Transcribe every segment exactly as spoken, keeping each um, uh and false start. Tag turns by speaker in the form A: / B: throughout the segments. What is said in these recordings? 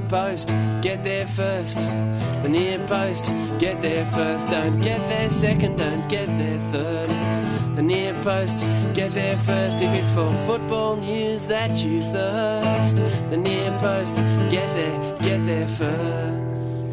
A: post, get there first. The near post, get there first. Don't get there second, don't get there third. The near post, get there first. If it's for football news that you thirst. The near post, get there, get there first.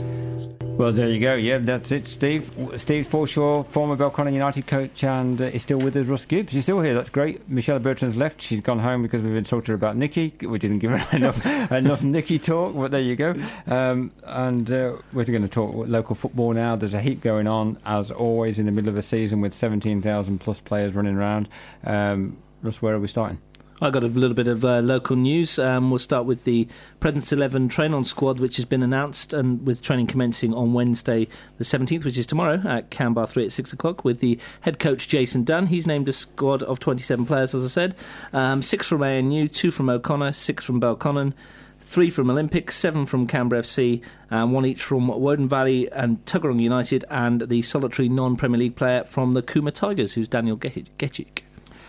B: Well, there you go. Yeah, that's it, Steve. Steve Forshaw, former Belconnen United coach, and uh, is still with us. Russ Gibbs, you're still here. That's great. Michelle Bertrand's left. She's gone home because we've been talking to her about Nicky. We didn't give her enough enough Nicky talk, but there you go. Um, and uh, we're going to talk local football now. There's a heap going on, as always, in the middle of a season with seventeen thousand plus players running around. Um, Russ, where are we starting?
C: I got a little bit of uh, local news. Um, we'll start with the Presence eleven train-on squad, which has been announced, and with training commencing on Wednesday the seventeenth, which is tomorrow, at Canbar three at six o'clock, with the head coach Jason Dunn. He's named a squad of twenty-seven players, as I said. Um, six from A N U, two from O'Connor, six from Belconnen, three from Olympic, seven from Canberra F C, and one each from Woden Valley and Tuggeranong United, and the solitary non-Premier League player from the Cooma Tigers, who's Daniel Getchik.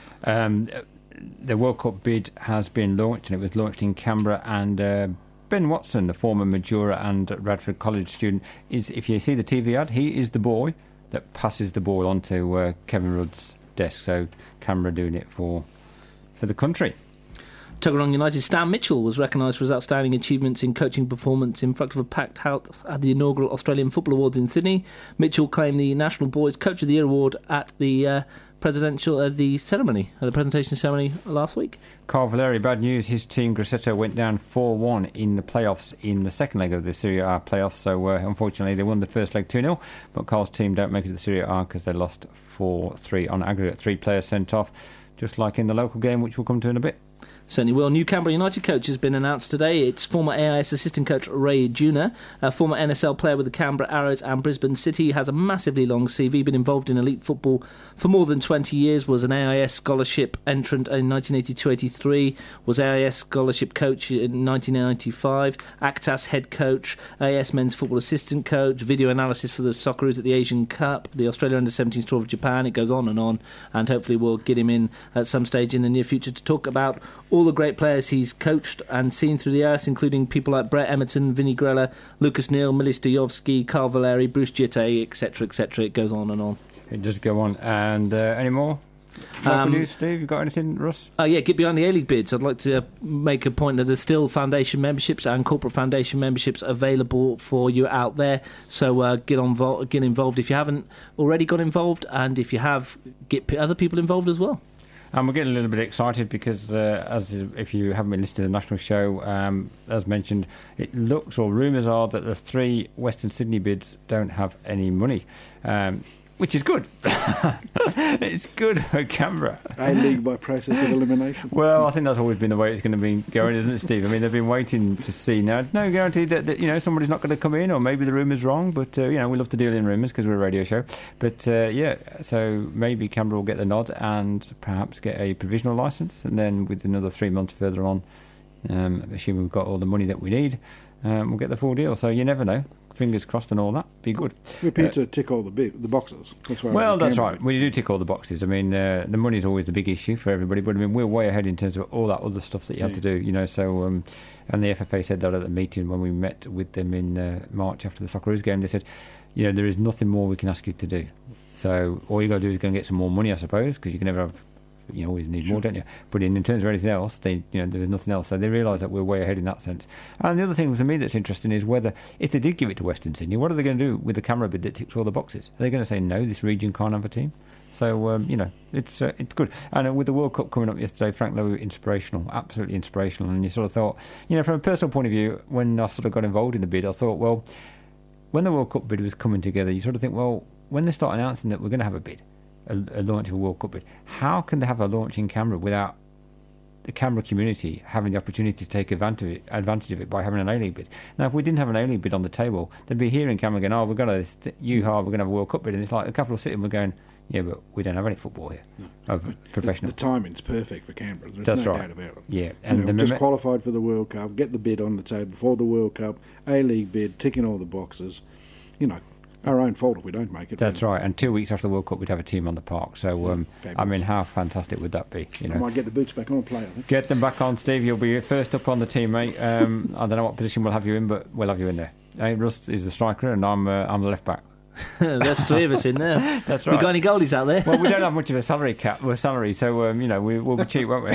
C: Um...
B: The World Cup bid has been launched, and it was launched in Canberra, and uh, Ben Watson, the former Majura and Radford College student, is, if you see the T V ad, he is the boy that passes the ball onto uh, Kevin Rudd's desk. So Canberra doing it for for the country.
C: Tuggeranong United Stan Mitchell was recognised for his outstanding achievements in coaching performance in front of a packed house at the inaugural Australian Football Awards in Sydney. Mitchell claimed the National Boys Coach of the Year award at the uh, presidential uh, the ceremony, uh, the presentation ceremony last week.
B: Carl Valeri, bad news. His team Grosseto went down four one in the playoffs in the second leg of the Serie A playoffs. So uh, unfortunately, they won the first leg two nil. But Carl's team don't make it to the Serie A because they lost four three on aggregate. Three players sent off, just like in the local game, which we'll come to in a bit.
C: Certainly will. New Canberra United coach has been announced today. It's former A I S assistant coach Ray Juna, a former N S L player with the Canberra Arrows and Brisbane City. Has a massively long C V, been involved in elite football for more than twenty years, was an A I S scholarship entrant in nineteen eighty-two eighty-three, was A I S scholarship coach in nineteen ninety-five, Actas head coach, A I S men's football assistant coach, video analysis for the Socceroos at the Asian Cup, the Australia under seventeens tour of Japan. It goes on and on, and hopefully we'll get him in at some stage in the near future to talk about all the great players he's coached and seen through the ice, including people like Brett Emerton, Vinnie Grella, Lucas Neal, Milis Dejovski, Carl Valeri, Bruce Gitte, et cetera, et cetera. It goes on and on.
B: It does go on. And uh, any more local um, news, Steve? You got anything, Russ?
C: Uh, yeah, get behind the A-League bids. I'd like to uh, make a point that there's still foundation memberships and corporate foundation memberships available for you out there. So uh, get on, vo- get involved if you haven't already got involved, and if you have, get p- other people involved as well.
B: And we're getting a little bit excited because, uh, as if you haven't been listening to the national show, um, as mentioned, it looks, or rumours are, that the three Western Sydney bids don't have any money, um, which is good. It's good for Canberra.
D: A-League by process of elimination.
B: Well, I think that's always been the way it's going to be going, isn't it, Steve? I mean, they've been waiting to see. Now, no guarantee that, that you know, somebody's not going to come in, or maybe the rumour's wrong, but, uh, you know, we love to deal in rumours because we're a radio show. But, uh, yeah, so maybe Canberra will get the nod and perhaps get a provisional licence, and then with another three months further on, um, assuming we've got all the money that we need, um, we'll get the full deal. So you never know. Fingers crossed and all that. Be good.
D: We appear uh, to tick all the big, the boxes. That's
B: well, that's right. We do tick all the boxes. I mean, uh, the money is always the big issue for everybody, but I mean, we're way ahead in terms of all that other stuff that you yeah. have to do, you know. So, um, and the F F A said that at the meeting when we met with them in uh, March after the Socceroos game. They said, you know, there is nothing more we can ask you to do. So all you got to do is go and get some more money, I suppose, because you can never have. You always need sure. more, don't you? But in, in terms of anything else, they, you know, there was nothing else. So they realise that we're way ahead in that sense. And the other thing for me that's interesting is whether, if they did give it to Western Sydney, what are they going to do with the Canberra bid that ticks all the boxes? Are they going to say, no, this region can't have a team? So, um, you know, it's uh, it's good. And uh, with the World Cup coming up yesterday, Frank Lowe, inspirational, absolutely inspirational. And you sort of thought, you know, from a personal point of view, when I sort of got involved in the bid, I thought, well, when the World Cup bid was coming together, you sort of think, well, when they start announcing that we're going to have a bid, A, a launch of a World Cup bid, how can they have a launch in Canberra without the Canberra community having the opportunity to take advantage of it, advantage of it by having an A-League bid? Now, if we didn't have an A-League bid on the table, they'd be here in Canberra going, oh, we're going to, U-H A, we're going to have a World Cup bid. And it's like the capital city, and we're going, yeah, but we don't have any football here no. of professional.
D: The, the timing's perfect for Canberra. There's
B: That's
D: no
B: right.
D: doubt about it.
B: Yeah.
D: And you know, just mem- qualified for the World Cup, get the bid on the table before the World Cup, A-League bid, ticking all the boxes, you know. Our own fault if we don't make it.
B: That's right. And two weeks after the World Cup, we'd have a team on the park. So, um, I mean, how fantastic would that be? You know,
D: I might get the boots back on and play. I think.
B: Get them back on, Steve. You'll be first up on the team, mate. Um, I don't know what position we'll have you in, but we'll have you in there. Hey, Russ is the striker, and I'm uh, I'm the left back.
C: There's three of us in there.
B: That's right.
C: We got any goalies out there?
B: Well, we don't have much of a salary cap, we're salary, so um, you know we, we'll be cheap, won't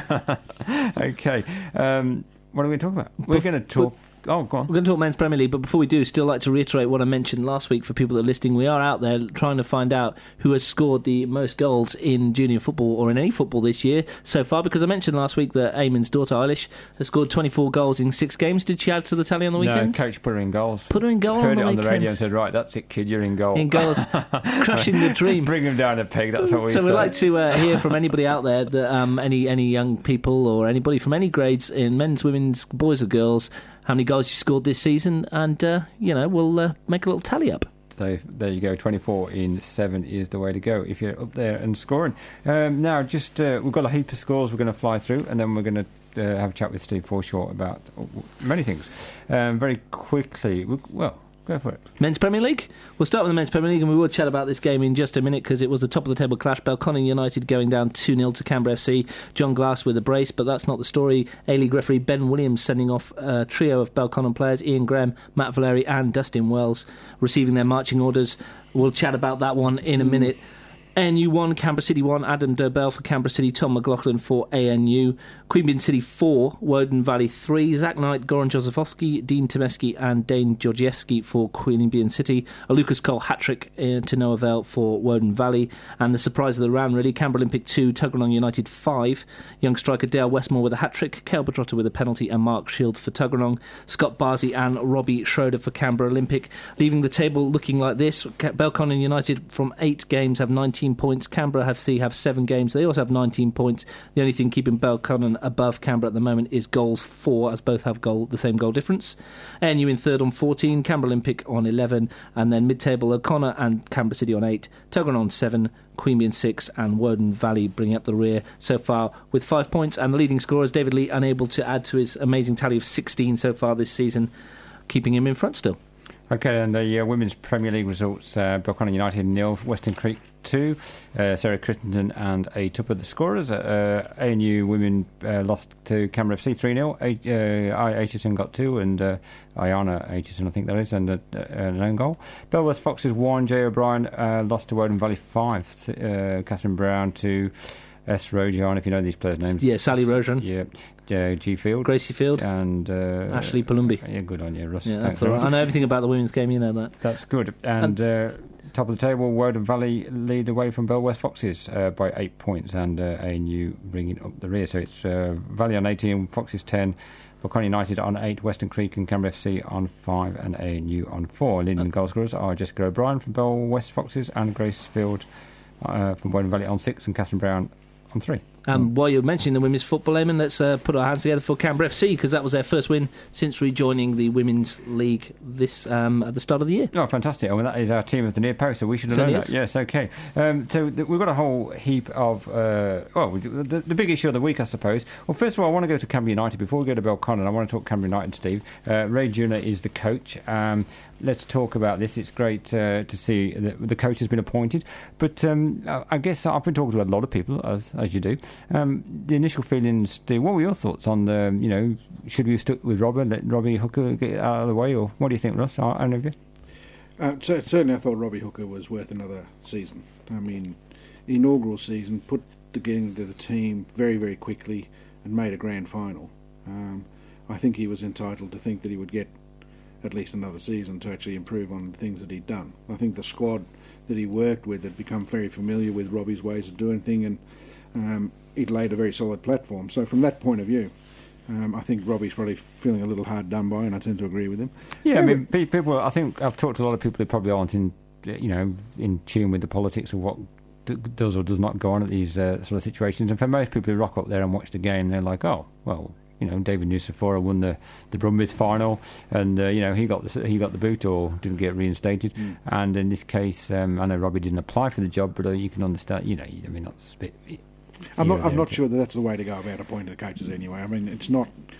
B: we? Okay. Um, what are we going to talk about? We're going to talk. Oh, go on.
C: We're going to talk Men's Premier League, but before we do, still like to reiterate what I mentioned last week for people that are listening. We are out there trying to find out who has scored the most goals in junior football or in any football this year so far, because I mentioned last week that Eamon's daughter, Eilish, has scored twenty-four goals in six games. Did she add to the tally on the weekend?
B: No, coach put her in goals.
C: Put her in goal
B: Heard
C: on the
B: it on
C: weekend.
B: the radio and said, right, that's it, kid, you're in goal.
C: In goals. Crushing the dream.
B: Bring them down a peg, that's what we
C: so
B: say.
C: we'd like to uh, hear from anybody out there, that um, any, any young people or anybody from any grades in men's, women's, boys or girls, how many goals you scored this season, and, uh, you know, we'll uh, make a little tally up.
B: So there you go, twenty-four in seven is the way to go if you're up there and scoring. Um, now, just uh, we've got a heap of scores we're going to fly through, and then we're going to uh, have a chat with Steve Forshaw about many things. Um, very quickly, we, well, go for it.
C: Men's Premier League? We'll start with the Men's Premier League, and we will chat about this game in just a minute because it was a top-of-the-table clash. Belconnen United going down two nil to Canberra F C. John Glass with a brace, but that's not the story. A-League referee Ben Williams sending off a trio of Belconnen players, Ian Graham, Matt Valeri and Dustin Wells, receiving their marching orders. We'll chat about that one in a minute. A N U one, Canberra City one, Adam Durbell for Canberra City, Tom McLaughlin for A N U, Queanbeyan City four, Woden Valley three, Zach Knight, Goran Jozefowski, Dean Tomeski and Dane Georgievski for Queanbeyan City, a Lucas Cole hat-trick uh, to no avail for Woden Valley, and the surprise of the round really, Canberra Olympic two, Tuggeranong United five, young striker Dale Westmore with a hat-trick, Cale Bedrotta with a penalty and Mark Shields for Tuggeranong, Scott Barsey and Robbie Schroeder for Canberra Olympic, leaving the table looking like this. Belconnen United from eight games have nineteen points. Canberra F C have seven games. They also have nineteen points. The only thing keeping Belconnen above Canberra at the moment is goals four, as both have goal the same goal difference. A N U in third on fourteen, Canberra Olympic on eleven, and then mid-table O'Connor and Canberra City on eight, Tuggeranong on seven, Queanbeyan six and Woden Valley bringing up the rear so far with five points, and the leading scorer is David Lee, unable to add to his amazing tally of sixteen so far this season, keeping him in front still.
B: Okay, and the uh, Women's Premier League results, uh, Belconnen United nil, Western Creek two, uh, Sarah Christensen and a Tupper the scorers. Uh, A N U women uh, lost to Canberra F C three nil. A- uh, I Aitchison got two, and uh, Ayana Aitchison, I think that is, and uh, an own goal. Belworth Foxes one, Jay O'Brien uh, lost to Woden Valley five, uh, Catherine Brown to S. Rojan, if you know these players' names.
C: Yeah, Sally Rojan.
B: Yeah. Uh, G Field,
C: Gracie Field,
B: and uh,
C: Ashley Palumbi.
B: Yeah, good on you, Russ.
C: Yeah,
B: Thanks
C: that's all right. I know everything about the women's game. You know that.
B: That's good. And, and uh, top of the table, Woden Valley lead the way from Belworth Foxes uh, by eight points, and uh, A N U bringing up the rear. So it's uh, Valley on eighteen, Foxes ten, Belconnen United on eight, Western Creek and Canberra F C on five, and A N U on four. Leading uh, goal scorers are Jessica O'Brien from Belwest Foxes and Grace Field uh, from Woden Valley on six, and Catherine Brown on three.
C: And um, while you're mentioning the women's football, Eamon, let's uh, put our hands together for Canberra F C, because that was their first win since rejoining the Women's League this um, at the start of the year.
B: Oh, fantastic. I mean, that is our team of the near post, so we should have known that. Yes, okay. Um, so th- we've got a whole heap of, uh, well, the, the big issue of the week, I suppose. Well, first of all, I want to go to Canberra United. Before we go to Belconnen, I want to talk Canberra United, Steve. Uh, Ray Juna is the coach. Um, let's talk about this. It's great uh, to see that the coach has been appointed. But um, I guess I've been talking to a lot of people, as as you do. Um, the initial feelings, Steve, what were your thoughts on, the, you know, should we have stuck with Robert, let Robbie Hooker get out of the way, or what do you think, Russ? Any of you?
D: Uh, certainly I thought Robbie Hooker was worth another season. I mean, the inaugural season, put together the team very, very quickly and made a grand final. Um, I think he was entitled to think that he would get at least another season to actually improve on the things that he'd done. I think the squad that he worked with had become very familiar with Robbie's ways of doing things, and um, it laid a very solid platform. So from that point of view, um, I think Robbie's probably feeling a little hard done by, and I tend to agree with him.
B: Yeah, yeah, I mean, people. I think I've talked to a lot of people who probably aren't in, you know, in tune with the politics of what d- does or does not go on at these uh, sort of situations. And for most people who rock up there and watch the game, they're like, oh, well, you know, David Nusafora won the the Brumbies final, and uh, you know he got the he got the boot or didn't get reinstated. Mm. And in this case, um, I know Robbie didn't apply for the job, but uh, you can understand. You know, I mean, that's a bit.
D: I'm not. I'm not sure that that's the way to go about appointing coaches anyway. I mean, it's not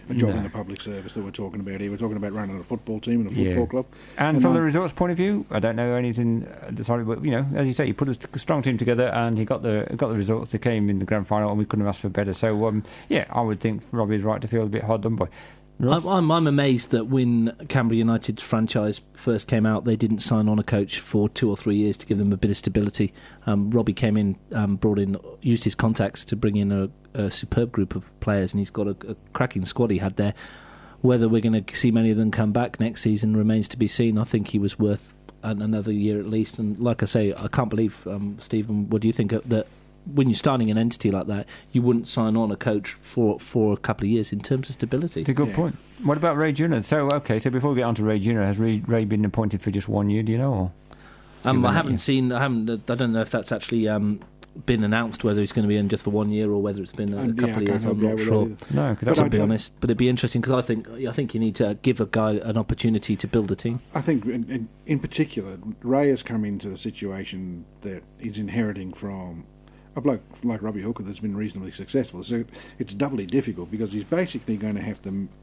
D: a job
B: No.
D: in the public service that we're talking about here. We're talking about running a football team and a football
B: Yeah.
D: club.
B: And
D: And
B: from
D: I-
B: the results point of view, I don't know anything uh, decided, but you know, as you say, he put a st- strong team together, and he got the got the results. They came in the grand final, and we couldn't have asked for better. So, um, yeah, I would think Robbie's right to feel a bit hard done by. Ross?
C: I'm, I'm, I'm amazed that when Canberra United's franchise first came out, they didn't sign on a coach for two or three years to give them a bit of stability. Um, Robbie came in, um, brought in, used his contacts to bring in a, a superb group of players, and he's got a, a cracking squad he had there. Whether we're going to see many of them come back next season remains to be seen. I think he was worth an, another year at least. And like I say, I can't believe, um, Stephen, what do you think of that? When you're starting an entity like that, you wouldn't sign on a coach for for a couple of years in terms of stability.
B: It's a good
D: Yeah.
B: point. What about Ray Junior? So, okay, so before we get on to Ray Junior, has Ray, Ray been appointed for just one year, do you know? Or
C: Um,
B: Given
C: I
B: that,
C: haven't
B: yeah.
C: seen. I haven't. I don't know if that's actually um, been announced. Whether he's going to be in just for one year or whether it's been a,
D: And,
C: couple
D: yeah, I
C: of years.
D: can't help
C: I'm
D: you
C: not
D: out with
C: sure.
D: that either.
B: no, because
D: But
B: that's
C: To
D: I-
C: be
D: I-
C: honest, but it'd be interesting because I think I think you need to give a guy an opportunity to build a team.
D: I think, in, in, in particular, Ray has come into the situation that he's inheriting from a bloke like Robbie Hooker that's been reasonably successful. So it's doubly difficult because he's basically going to have to m-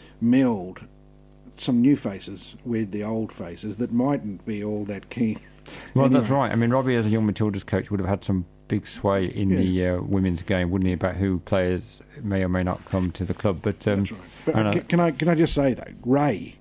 D: meld some new faces with the old faces that mightn't be all that keen.
B: Well,
D: Anyway.
B: that's right. I mean, Robbie, as a young Matildas coach, would have had some big sway in
D: Yeah.
B: the uh, women's game, wouldn't he, about who players may or may not come to the club. But um,
D: That's right. But
B: and,
D: uh,
B: uh,
D: ca- can I can I just say though, Ray,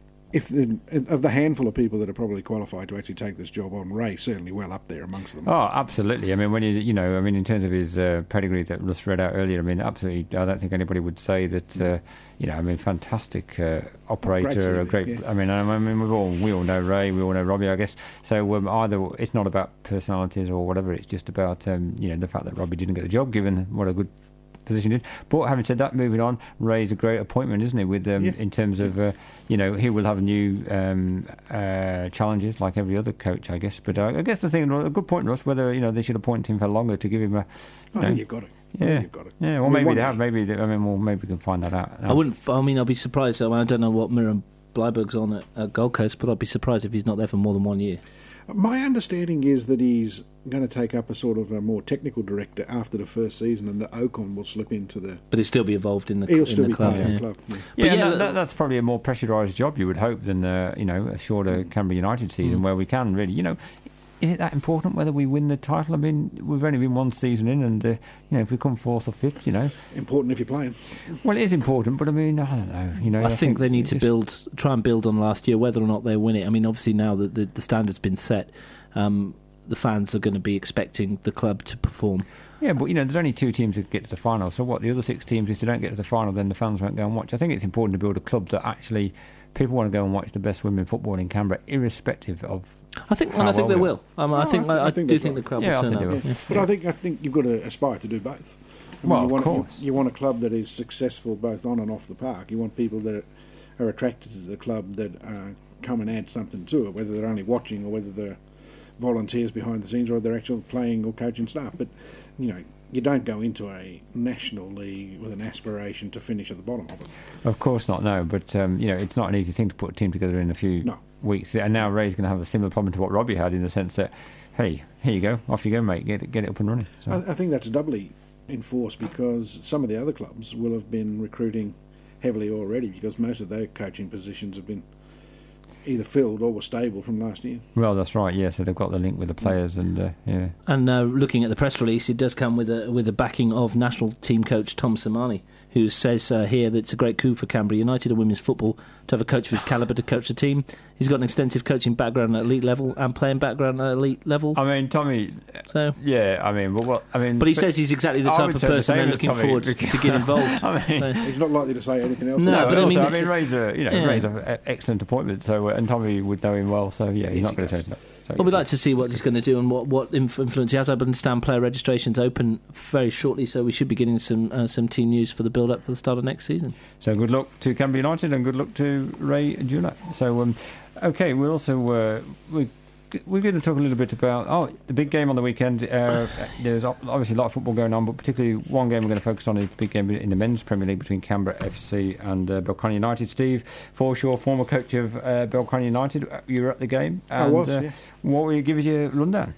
D: if the, of the handful of people that are probably qualified to actually take this job on, Ray certainly well up there amongst them.
B: Oh, absolutely. I mean, when you you know, I mean, in terms of his uh, pedigree that Russ read out earlier, I mean, absolutely. I don't think anybody would say that. Uh, you know, I mean, fantastic uh, operator, a
D: great
B: great.
D: C V, yeah.
B: I mean, I mean, we all we all know Ray, we all know Robbie, I guess. So um, either it's not about personalities or whatever. It's just about um, you know the fact that Robbie didn't get the job, given what a good position he did. But having said that, moving on, Ray's a great appointment, isn't he? With um,
D: Yeah.
B: in terms of uh, you know, he will have new um, uh, challenges like every other coach, I guess. But uh, I guess the thing, a good point, Russ, whether you know they should appoint him for longer to give him a.
D: I
B: you
D: think
B: know,
D: you've got it. I
B: Yeah.
D: think you've got it.
B: yeah,
D: I
B: or
D: mean,
B: maybe
D: one
B: they
D: day-
B: have. Maybe they, I mean, well, maybe we can find that out.
C: I wouldn't. I mean, I'll be surprised. I, mean, I don't know what Miriam Bleiberg's on at, at Gold Coast, but I'd be surprised if he's not there for more than one year.
D: My understanding is that he's going to take up a sort of a more technical director after the first season, and that Ocon will slip into the.
C: But he'll still be involved in the
D: He'll
C: in
D: still
C: the
D: be
C: club.
D: part of
C: yeah.
D: the club. Yeah.
B: Yeah,
C: But
B: and
C: yeah,
B: that, that, that's probably a more pressurised job, you would hope, than uh, you know a shorter Canberra United season
C: Mm.
B: where we can really, you know, is it that important whether we win the title? I mean, we've only been one season in, and uh, you know, if we come fourth or fifth, you know,
D: Important if you're playing.
B: well, it is important, but I mean, I don't know, you know,
C: I, think, they need to
B: just-
C: build, try and build on last year, whether or not they win it. I mean, obviously now that the, the standard's been set, um, the fans are going to be expecting the club to perform.
B: Yeah, but you know, there's only two teams that get to the final. So what? The other six teams, if they don't get to the final, then the fans won't go and watch. I think it's important to build a club that actually people want to go and watch the best women football in Canberra, irrespective of.
C: I think, and
B: How
C: I think
B: well
C: they
B: we-
C: will. Um, I
D: Oh,
C: think,
D: I-
C: I,
D: I
C: I
D: think
C: do
D: they'll
C: think the crowd
B: Yeah, I
C: will
B: think
C: turn
B: they
C: up.
B: will.
C: Yeah.
D: But I think I think you've got to aspire to do both. I
B: Well,
D: you
B: of
D: want,
B: course.
D: You, you want a club that is successful both on and off the park. You want people that are attracted to the club that uh, come and add something to it, whether they're only watching or whether they're volunteers behind the scenes or they're actually playing or coaching staff. But you know, you don't go into a national league with an aspiration to finish at the bottom of it.
B: Of course not, no. But um, you know, it's not an easy thing to put a team together in a few
D: No.
B: weeks. And now Ray's going to have a similar problem to what Robbie had, in the sense that, hey, here you go, off you go, mate, get it, get it up and running. So.
D: I, I think that's doubly enforced because some of the other clubs will have been recruiting heavily already because most of their coaching positions have been either filled or were stable from last year.
B: Well, that's right. Yeah, so they've got the link with the players, and uh, yeah.
C: And uh, looking at the press release, it does come with a with a backing of national team coach Tom Samani, who says uh, here that it's a great coup for Canberra United and women's football to have a coach of his calibre to coach the team. He's got an extensive coaching background at elite level and playing background at elite level.
B: I mean, Tommy.
C: So,
B: Yeah, I mean, but what I mean.
C: but he
B: for-
C: says he's exactly the
B: I
C: type
B: would
C: of
B: say the
C: person
B: same
C: they're
B: as
C: looking
B: Tommy,
C: forward
B: because-
C: to get involved.
B: I mean.
C: So-
D: He's not likely to say anything else.
C: No,
B: No,
C: but
B: but
C: I
B: also,
C: mean-
B: I mean, Ray's a you know
C: Yeah.
B: Ray's an excellent appointment. So, uh, and Tommy would know him well. So, yeah, he's
D: Yes,
B: not
D: he
B: going to
D: does.
B: say that. So,
C: Well, we'd
B: yes,
C: like to see what he's going to do and what, what inf- influence he has. I understand player registrations open very shortly, so we should be getting some uh, some team news for the build-up for the start of next season.
B: So, good luck to Canberra United and good luck to Ray Junior. So, um, okay, we're also uh, we. We're going to talk a little bit about oh the big game on the weekend. Uh, there's obviously a lot of football going on, but particularly one game we're going to focus on is the big game in the men's Premier League between Canberra F C and uh, Belconnen United. Steve Forshaw, former coach of uh, Belconnen United, you were at the game.
D: I
B: And,
D: was,
B: uh,
D: yeah.
B: What will you give us your rundown?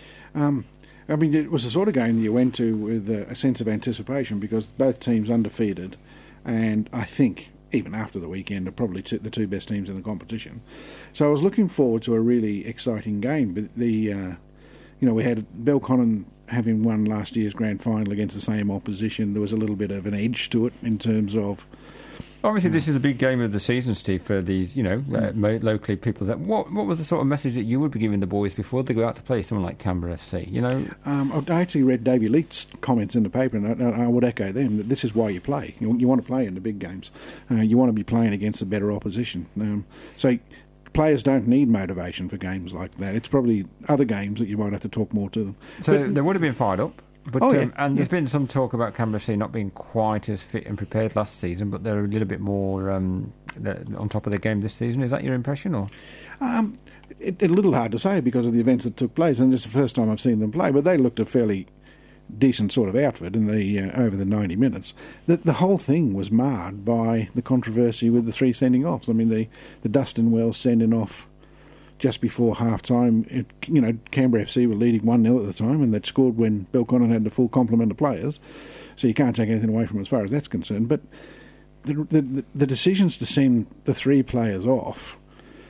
D: Um, I mean, it was the sort of game that you went to with a, a sense of anticipation because both teams undefeated, and I think even after the weekend are probably two, the two best teams in the competition. So I was looking forward to a really exciting game. But the uh, you know, we had Belconnen having won last year's grand final against the same opposition. There was a little bit of an edge to it in terms of.
B: Obviously, this is the big game of the season, Steve, for these, you know, uh, mo- locally people. That what what was the sort of message that you would be giving the boys before they go out to play someone like Canberra F C? You know,
D: um, I actually read Davey Leite's comments in the paper, and I, I would echo them that this is why you play. You, you want to play in the big games. Uh, you want to be playing against the better opposition. Um, so players don't need motivation for games like that. It's probably other games that you might have to talk more to them.
B: So
D: but,
B: they would have been fired up. But,
D: oh,
B: um,
D: yeah,
B: and
D: yeah.
B: there's been some talk about Canberra F C not being quite as fit and prepared last season, but they're a little bit more um, on top of their game this season. Is that your impression, or?
D: Um, it, it's a little hard to say because of the events that took place, and this is the first time I've seen them play. But they looked a fairly decent sort of outfit in the uh, over the ninety minutes. The, the whole thing was marred by the controversy with the three sending offs. I mean, the the Dustin Wells sending off just before half-time. It, you know, Canberra F C were leading one nil at the time, and they'd scored when Belconnen had the full complement of players. So you can't take anything away from them as far as that's concerned. But the, the, the decisions to send the three players off,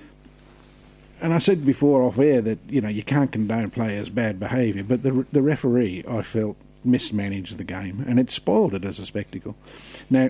D: and I said before off air that, you know, you can't condone players' bad behaviour, but the the referee, I felt, mismanaged the game, and it spoiled it as a spectacle. Now,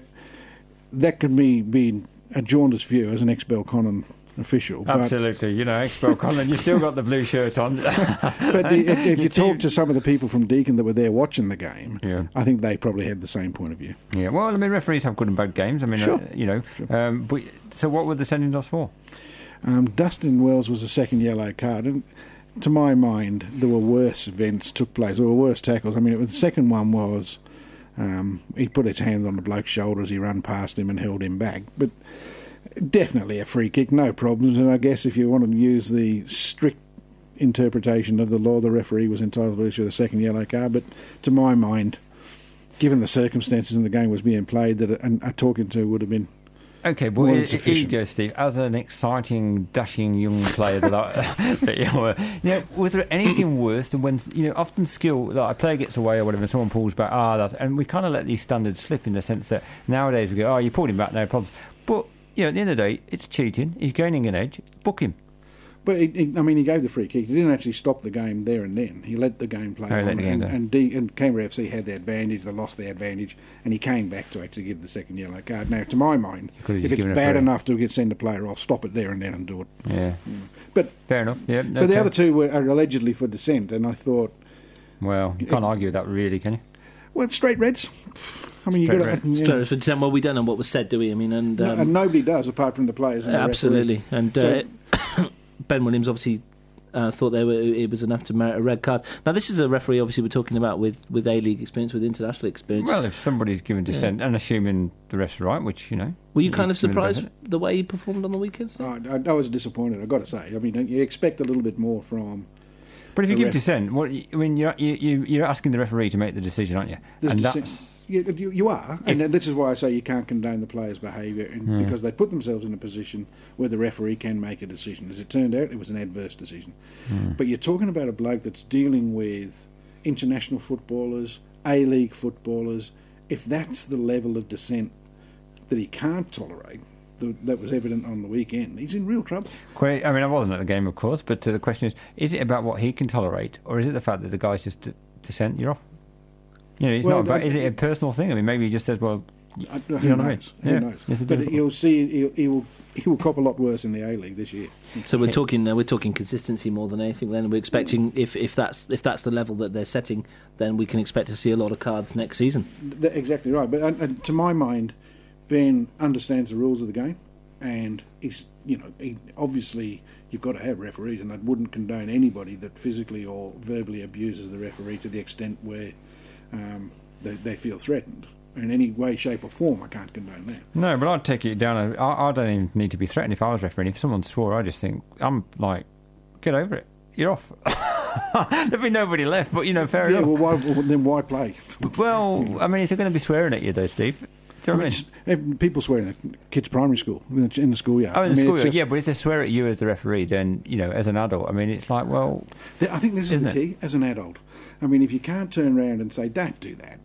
D: that could be, be a jaundiced view as an ex-Belconnen official.
B: Absolutely, you know, ex-Belconnen, you've still got the blue shirt on.
D: But if, if you talk to some of the people from Deakin that were there watching the game,
B: yeah.
D: I think they probably had the same point of view.
B: Yeah, well, I mean, referees have good and bad games. I mean,
D: sure.
B: uh, you know.
D: Sure.
B: Um, but so what were the sending offs for?
D: Um, Dustin Wells was the second yellow card, and to my mind, there were worse events took place. There were worse tackles. I mean, it was, the second one was um, he put his hands on the bloke's shoulder as he ran past him and held him back. But definitely a free kick, no problems. And I guess if you want to use the strict interpretation of the law, the referee was entitled to issue the second yellow card. But to my mind, given the circumstances in the game was being played, that a, a talking to would have been.
B: Okay, well, here you go, Steve. As an exciting, dashing young player that, I, that you were, you know, was there anything worse than when, you know, often skill, like a player gets away or whatever, and someone pulls back, ah, that's, and we kind of let these standards slip in the sense that nowadays we go, oh, you pulled him back, no problems. But, you know, at the end of the day, it's cheating. He's gaining an edge. Book him.
D: But, he, he, I mean, he gave the free kick. He didn't actually stop the game there and then. He let the game play
B: oh,
D: on.
B: the game
D: and,
B: go.
D: and, D, and Canberra F C had the advantage. They lost the advantage. And he came back to actually give the second yellow card. Now, to my mind, if it's bad enough to get send a player off, stop it there and then and do it.
B: Yeah.
D: yeah. But
B: fair enough, yeah.
D: But
B: okay.
D: the other two were are allegedly for dissent. And I thought...
B: Well, you can't it, argue with that really, can you?
D: Well, straight reds. I mean,
C: straight
D: you got to...
C: For dissent, well, we don't know what was said, do we? I mean, and... Um,
D: no, and nobody does, apart from the players and the
C: absolutely.
D: referee.
C: And uh, so, Ben Williams obviously... Uh, thought they were, it was enough to merit a red card. Now, this is a referee, obviously, we're talking about with, with A-League experience, with international experience.
B: Well, if somebody's given dissent, yeah. and assuming the rest are right, which, you know...
C: Were you kind of surprised the way he performed on the weekends?
D: I, I, I was disappointed, I've got to say. I mean, you expect a little bit more from...
B: But if you give ref- dissent, what, I mean, you're, you, you're asking the referee to make the decision, aren't you?
D: There's
B: and
D: dissent.
B: that's...
D: You, you are, and this is why I say you can't condone the players' behaviour, and
B: yeah.
D: because they put themselves in a position where the referee can make a decision. As it turned out, it was an adverse decision.
B: Mm.
D: But you're talking about a bloke that's dealing with international footballers, A-League footballers. If that's the level of dissent that he can't tolerate, that was evident on the weekend, he's in real trouble.
B: I mean, I wasn't at the game, of course, but uh, the question is, is it about what he can tolerate, or is it the fact that the guy's just d- dissent, you're off? You know, it's
D: well,
B: not about, is it a personal thing? I mean, maybe he just says, well,
D: I,
B: you
D: who
B: know
D: knows?
B: what I mean?
D: Who
B: yeah.
D: knows?
B: Yes,
D: but you'll see, he'll, he will he will cop a lot worse in the A-League this year.
C: So we're talking uh, we're talking consistency more than anything. Then we're expecting if, if that's if that's the level that they're setting, then we can expect to see a lot of cards next season.
D: Th- exactly right. But uh, to my mind, Ben understands the rules of the game, and he's you know he, obviously. You've got to have referees, and I wouldn't condone anybody that physically or verbally abuses the referee to the extent where um, they, they feel threatened. In any way, shape or form, I can't condone that.
B: No, but I'd take it down. I, I don't even need to be threatened if I was refereeing. If someone swore, I just think, I'm like, get over it. You're off. There'll be nobody left, but, you know, fair
D: yeah,
B: enough.
D: Yeah, well, why, well, then why play?
B: Well, I mean, if they're going to be swearing at you, though, Steve... Do you know what I
D: mean? People swear in the kids' primary school, in the, in the schoolyard.
B: Oh, in the
D: I mean,
B: schoolyard,
D: just,
B: yeah, but if they swear at you as the referee, then, you know, as an adult, I mean, it's like, well...
D: I think this is the key,
B: it?
D: as an adult. I mean, if you can't turn around and say, don't do that,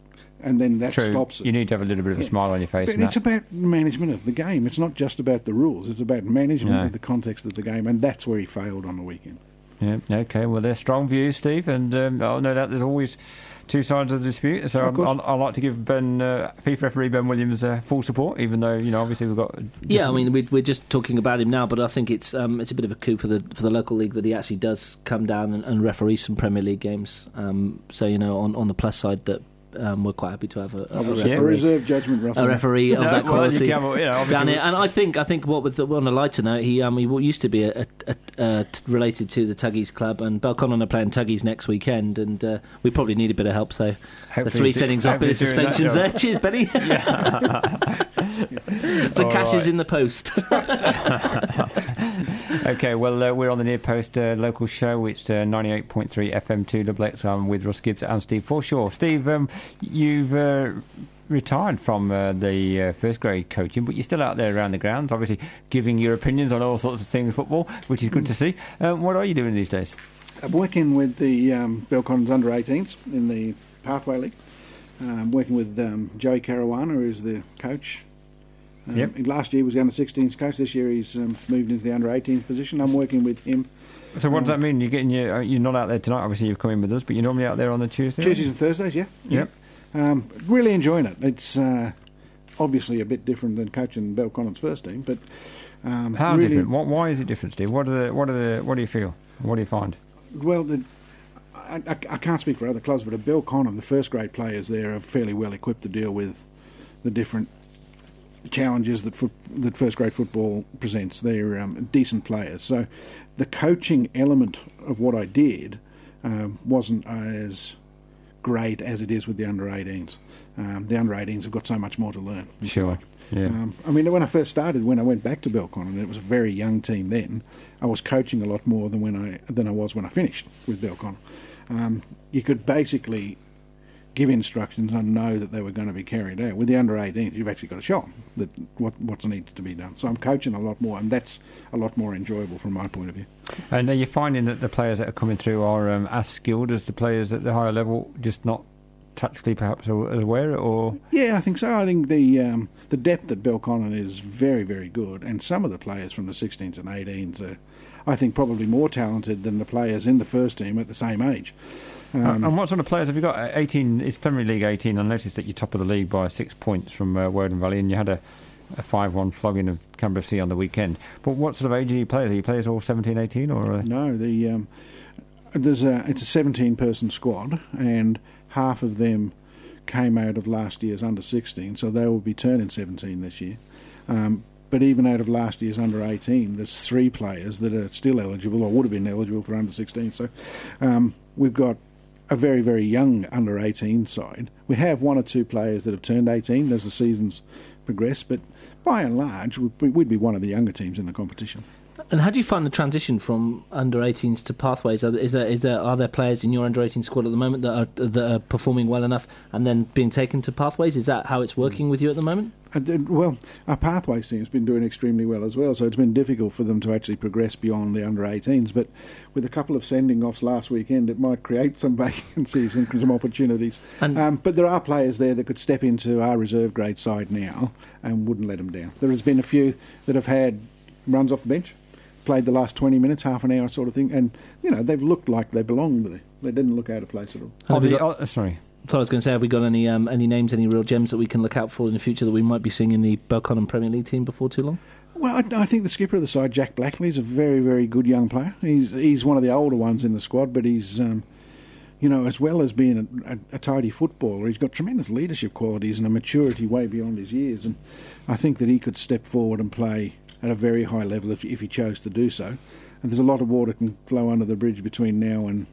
D: and then that
B: True.
D: stops it.
B: You need to have a little bit of a
D: Yeah.
B: smile on your face.
D: But
B: and
D: it's
B: that.
D: about management of the game. It's not just about the rules. It's about management
B: No.
D: of the context of the game, and that's where he failed on the weekend.
B: Yeah, okay, well, they're strong views, Steve, and um, I know that there's always two sides of the dispute, so
D: Of course.
B: I'd like to give Ben, uh, FIFA referee Ben Williams uh, full support, even though, you know, obviously we've got...
C: Yeah, I mean, we're, we're just talking about him now, but I think it's um, it's a bit of a coup for the for the local league that he actually does come down and, and referee some Premier League games. Um, so, you know, on, on the plus side, that um, we're quite happy to have a, a
D: A
C: referee.
D: reserve judgment, Russell.
C: A referee of
B: No,
C: that
B: well,
C: quality
B: you can, well, you know, obviously
C: down here,
B: we-
C: and I think I think what with the, on a lighter note, he um he used to be a, a, a, uh, t- related to the Tuggies club, and Belconnen are playing Tuggies next weekend, and uh, we probably need a bit of help. So the
B: Hopefully
C: three
B: he's do-
C: settings off, bit of
B: hopefully he's doing
C: suspensions
B: that
C: there. Cheers, Benny. The
B: All
C: cash
B: right.
C: is in the post.
B: Okay, well, uh, we're on the Near Post uh, local show. It's uh, ninety-eight point three F M two Double X. I'm with Russ Gibbs and Steve Forshaw. Steve, um, you've uh, retired from uh, the uh, first grade coaching, but you're still out there around the grounds, obviously giving your opinions on all sorts of things football, which is good to see. Um, what are you doing these days?
D: I'm working with the um, Belconnens under eighteens in the Pathway League. I'm working with um, Joey Caruana, who's the coach. Um,
B: Yep.
D: Last year he was the under sixteens coach. This year he's um, moved into the under eighteens position. I'm working with him
B: So what does
D: Um,
B: that mean? You're getting your, uh, you're not out there tonight. Obviously, you've come in with us, but you're normally out there on the Tuesday.
D: Tuesdays and Thursdays, yeah.
B: Yep.
D: Yeah. Um, really enjoying it. It's uh, obviously a bit different than coaching Belconnen's first team, but um,
B: How
D: really,
B: different? What? Why is it different, Steve? What are the? What are the? What do you feel? What do you find?
D: Well, the, I, I, I can't speak for other clubs, but at Belconnen, the first grade players there are fairly well equipped to deal with the different challenges that foot, that first grade football presents. They're um, decent players, so the coaching element of what I did um, wasn't as great as it is with the under eighteens. Um, the under eighteens have got so much more to learn. if you
B: Sure.
D: like.
B: Yeah.
D: Um, I mean, when I first started, when I went back to Belconnen, and it was a very young team then, I was coaching a lot more than when I than I was when I finished with Belconnen. Um, you could basically give instructions and know that they were going to be carried out. With the under eighteens, you've actually got to show them that what what needs to be done. So I'm coaching a lot more, and that's a lot more enjoyable from my point of view.
B: And are you finding that the players that are coming through are um, as skilled as the players at the higher level, just not tactically perhaps as aware, or?
D: Yeah, I think so. I think the um, the depth at Belconnen is very, very good, and some of the players from the sixteens and eighteens are, I think, probably more talented than the players in the first team at the same age. Um,
B: and what sort of players have you got? Uh, eighteen, it's Premier League eighteen. I noticed that you're top of the league by six points from uh, Woden Valley, and you had a, a five one flogging of Canberra F C on the weekend. But what sort of age are you players? Are you players all seventeen, eighteen, or? Uh...
D: No, the um, there's a it's a seventeen person squad, and half of them came out of last year's under sixteen, so they will be turning seventeen this year. Um, but even out of last year's under eighteen, there's three players that are still eligible or would have been eligible for under sixteen. So um, we've got a very, very young under eighteen side. We have one or two players that have turned eighteen as the seasons progress, but by and large, we'd we'd be one of the younger teams in the competition.
C: And how do you find the transition from under eighteens to Pathways? Are, is there is there are there players in your under eighteen squad at the moment that are that are performing well enough and then being taken to Pathways? Is that how it's working with you at the moment?
D: I did, well, our Pathways team has been doing extremely well as well, so it's been difficult for them to actually progress beyond the under eighteens. But with a couple of sending offs last weekend, it might create some vacancies and some opportunities.
C: And-
D: Um, but there are players there that could step into our reserve grade side now and wouldn't let them down. There has been a few that have had runs off the bench, played the last twenty minutes, half an hour sort of thing, and you know they've looked like they belonged there. They didn't look out of place at all.
B: Oh,
C: Have we
B: the,
C: got-
B: oh, sorry.
C: So I was going to say, have we got any um, any names, any real gems that we can look out for in the future that we might be seeing in the Belconnen Premier League team before too long?
D: Well, I, I think the skipper of the side, Jack Blackley, is a very, very good young player. He's he's one of the older ones in the squad, but he's, um, you know, as well as being a, a, a tidy footballer, he's got tremendous leadership qualities and a maturity way beyond his years. And I think that he could step forward and play at a very high level if, if he chose to do so. And there's a lot of water can flow under the bridge between now and,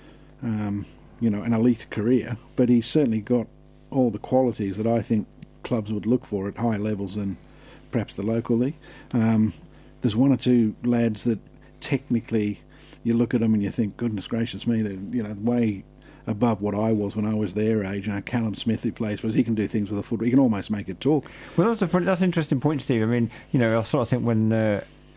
D: um, you know, an elite career. But he's certainly got all the qualities that I think clubs would look for at higher levels than perhaps the local league. Um, there's one or two lads that technically you look at them and you think, goodness gracious me, they're you know way above what I was when I was their age. You know, Callum Smith, who plays for us, he can do things with a foot. He can almost make it talk.
B: Well, that's a fun, that's an interesting point, Steve. I mean, you know, I sort of think when uh,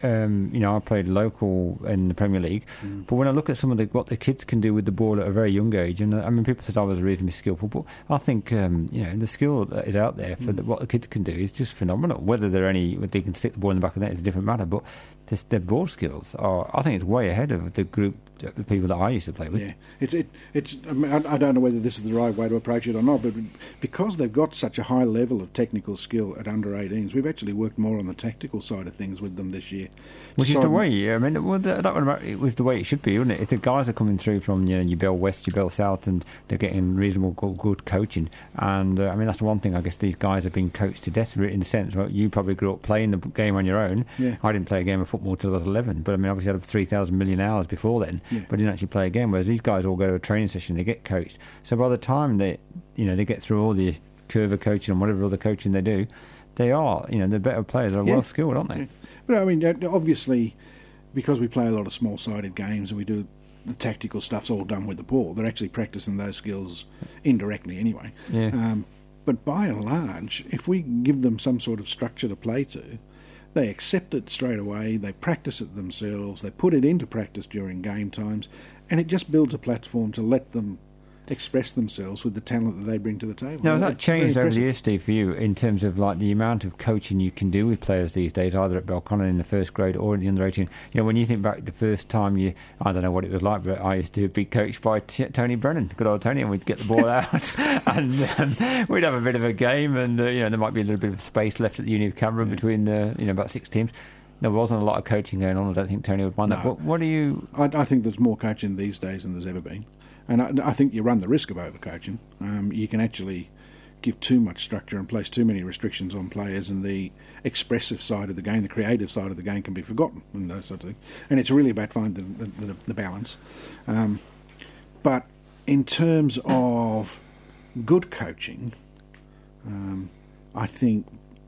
B: um, you know, I played local in the Premier League, mm. but when I look at some of the, what the kids can do with the ball at a very young age, and I mean, people said I was reasonably skillful, but I think, um, you know, the skill that is out there for mm. the, what the kids can do is just phenomenal. Whether they're any, whether they can stick the ball in the back of the net is a different matter, but this, their ball skills are, I think it's way ahead of the group, the people that I used to play with.
D: Yeah, it's, it, it's, I, mean, I, I don't know whether this is the right way to approach it or not, but because they've got such a high level of technical skill at under eighteens, we've actually worked more on the tactical side of things with them this year.
B: Which is the way, I mean, well, that, that, it was the way it should be, wouldn't it? If the guys are coming through from, you know, your Bell West, your Bell South, and they're getting reasonable good, good coaching, and uh, I mean, that's the one thing I guess these guys have been coached to death in the sense, right? You probably grew up playing the game on your own. Yeah. I didn't play a game of football till I was eleven, but I mean, obviously I had three thousand million hours before then, yeah. but I didn't actually play a game, whereas these guys all go to a training session, they get coached. So by the time they, you know, they get through all the curve coaching and whatever other coaching they do, they are, you know, they're better players, they're yeah. well skilled, aren't they? Yeah.
D: But I mean, obviously, because we play a lot of small-sided games and we do the tactical stuff's all done with the ball, they're actually practicing those skills indirectly anyway.
B: Yeah.
D: Um, but by and large, if we give them some sort of structure to play to, they accept it straight away, they practice it themselves, they put it into practice during game times, and it just builds a platform to let them express themselves with the talent that they bring to the table.
B: Now, has that changed over the years, Steve, for you, in terms of like the amount of coaching you can do with players these days, either at Belconnen in the first grade or in the under eighteen? You know, when you think back the first time you, I don't know what it was like, but I used to be coached by T- Tony Brennan, good old Tony, and we'd get the ball out and um, we'd have a bit of a game, and uh, you know, there might be a little bit of space left at the Uni of Canberra yeah. between the, you know, about six teams. There wasn't a lot of coaching going on. I don't think Tony would mind no. that. But what do you?
D: I, I think there's more coaching these days than there's ever been. And I, I think you run the risk of overcoaching. Um, you can actually give too much structure and place too many restrictions on players, and the expressive side of the game, the creative side of the game, can be forgotten, and those sorts of things. And it's really about finding the, the, the balance. Um, but in terms of good coaching, um, I think,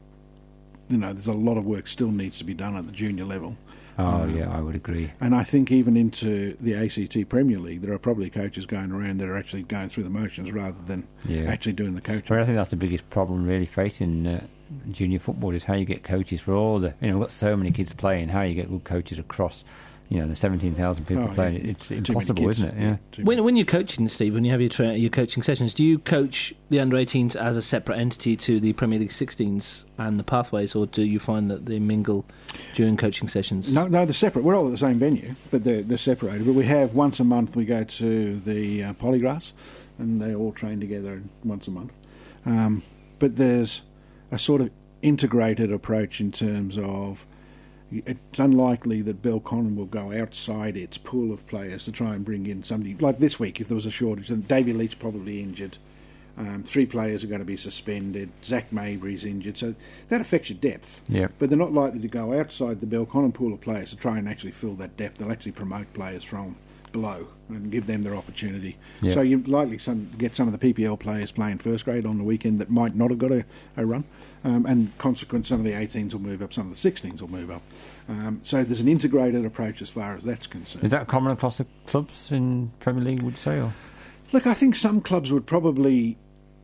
D: you know, there's a lot of work still needs to be done at the junior level.
B: Oh, um, yeah, I would agree.
D: And I think even into the A C T Premier League, there are probably coaches going around that are actually going through the motions rather than yeah. actually doing the coaching.
B: Well, I think that's the biggest problem really facing uh, junior football is how you get coaches for all the... You know, we've got so many kids playing, how you get good coaches across... You know, the seventeen thousand people oh, playing. Yeah. It's impossible, isn't it? Yeah.
C: yeah when, when you're coaching, Steve, when you have your tra- your coaching sessions, do you coach the under eighteens as a separate entity to the Premier League sixteens and the pathways, or do you find that they mingle during coaching sessions?
D: No, no, they're separate. We're all at the same venue, but they're, they're separated. But we have once a month we go to the uh, polygrass, and they all train together once a month. Um, but there's a sort of integrated approach in terms of it's unlikely that Belconnen will go outside its pool of players to try and bring in somebody. Like this week, if there was a shortage, then Davey Leach probably injured. Um, three players are going to be suspended. Zach Mabry's injured. So that affects your depth.
B: Yeah.
D: But they're not likely to go outside the Belconnen pool of players to try and actually fill that depth. They'll actually promote players from below and give them their opportunity. Yeah. So you're likely some, get some of the P P L players playing first grade on the weekend that might not have got a, a run. Um, and consequently, some of the eighteens will move up, some of the sixteens will move up. Um, so there's an integrated approach as far as that's concerned.
B: Is that common across the clubs in Premier League, would you say? Or?
D: Look, I think some clubs would probably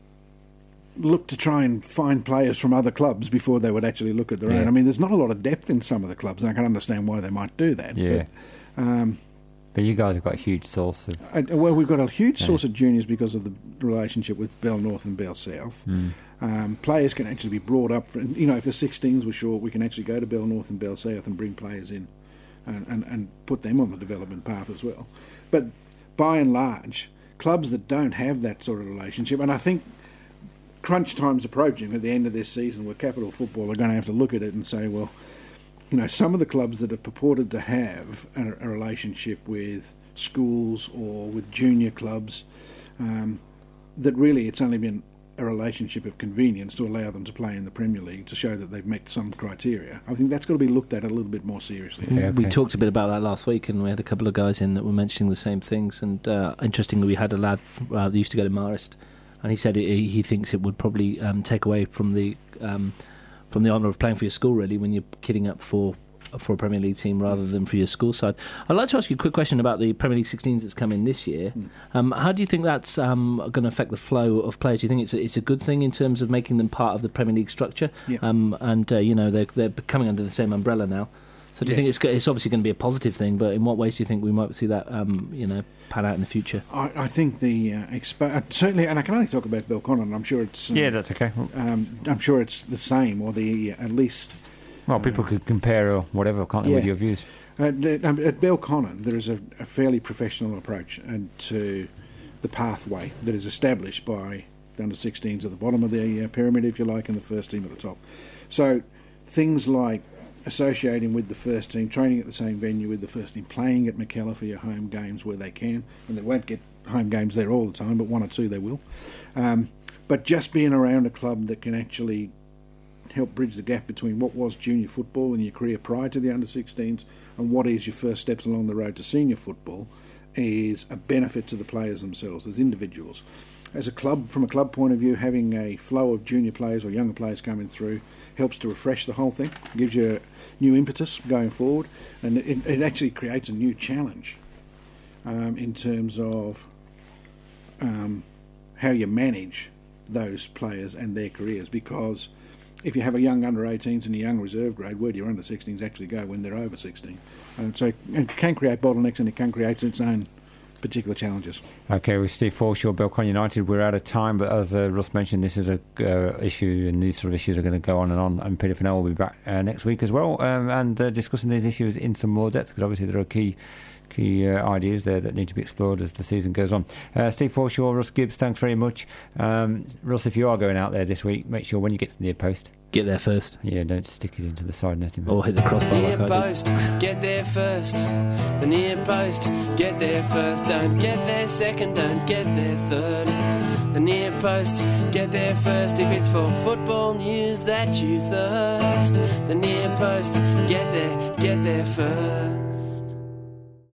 D: look to try and find players from other clubs before they would actually look at their yeah. own. I mean, there's not a lot of depth in some of the clubs, and I can understand why they might do that.
B: Yeah.
D: But, um,
B: but you guys have got a huge source of...
D: Uh, well, we've got a huge yeah. source of juniors because of the relationship with Bell North and Bell South.
B: Mm.
D: Um, players can actually be brought up. For, you know, if the sixteens were short, we can actually go to Bell North and Bell South and bring players in and, and, and put them on the development path as well. But by and large, clubs that don't have that sort of relationship, and I think crunch time's approaching at the end of this season where Capital Football are going to have to look at it and say, well, you know, some of the clubs that are purported to have a, a relationship with schools or with junior clubs, um, that really it's only been a relationship of convenience to allow them to play in the Premier League to show that they've met some criteria. I think that's got to be looked at a little bit more seriously.
C: Yeah, okay. We talked a bit about that last week, and we had a couple of guys in that were mentioning the same things. And uh, interestingly, we had a lad uh, that used to go to Marist, and he said he, he thinks it would probably um, take away from the um, from the honour of playing for your school, really, when you're kidding up for for a Premier League team rather than for your school side. I'd like to ask you a quick question about the Premier League sixteens that's come in this year. Mm. Um, how do you think that's um, going to affect the flow of players? Do you think it's a, it's a good thing in terms of making them part of the Premier League structure?
D: Yeah.
C: Um, and, uh, you know, they're, they're coming under the same umbrella now. So do you
D: Yes.
C: think it's go- it's obviously going to be a positive thing, but in what ways do you think we might see that um, you know pan out in the future?
D: I, I think the uh, expo- uh, certainly, and I can only talk about Belconnen. I'm sure it's um,
B: Yeah, that's okay.
D: um, I'm sure it's the same, or the uh, at least.
B: Well, people could compare or whatever, can't they, with
D: Yeah.
B: your views?
D: Uh, d- um, at Belconnen, there is a, a fairly professional approach and to the pathway that is established by the under sixteens at the bottom of the uh, pyramid, if you like, and the first team at the top. So things like associating with the first team, training at the same venue with the first team, playing at McKellar for your home games where they can, and they won't get home games there all the time, but one or two they will. Um, but just being around a club that can actually help bridge the gap between what was junior football and your career prior to the under sixteens and what is your first steps along the road to senior football is a benefit to the players themselves as individuals. As a club, from a club point of view, having a flow of junior players or younger players coming through helps to refresh the whole thing, gives you a new impetus going forward, and it, it actually creates a new challenge um, in terms of um, how you manage those players and their careers, because if you have a young under eighteens and a young reserve grade, where do your under sixteens actually go when they're over sixteen? And so it can create bottlenecks and it can create its own particular challenges.
B: Okay, with Steve Forshaw, Belconnen United, we're out of time, but as uh, Russ mentioned, this is a uh, issue, and these sort of issues are going to go on and on, and Peter Fennell will be back uh, next week as well, um, and uh, discussing these issues in some more depth, because obviously there are key key uh, ideas there that need to be explored as the season goes on. Uh, Steve Forshaw, Russ Gibbs, thanks very much. Um, Russ, if you are going out there this week, make sure when you get to the near post,
C: Get there first,
B: yeah, don't stick it into the side netting.
C: or hit the crossbar
A: Near
C: like I did.
A: post, get there first. The near post, get there first. Don't get there second, don't get there third. The near post, get there first. If it's for football news that you thirst. The near post, get there, get there first.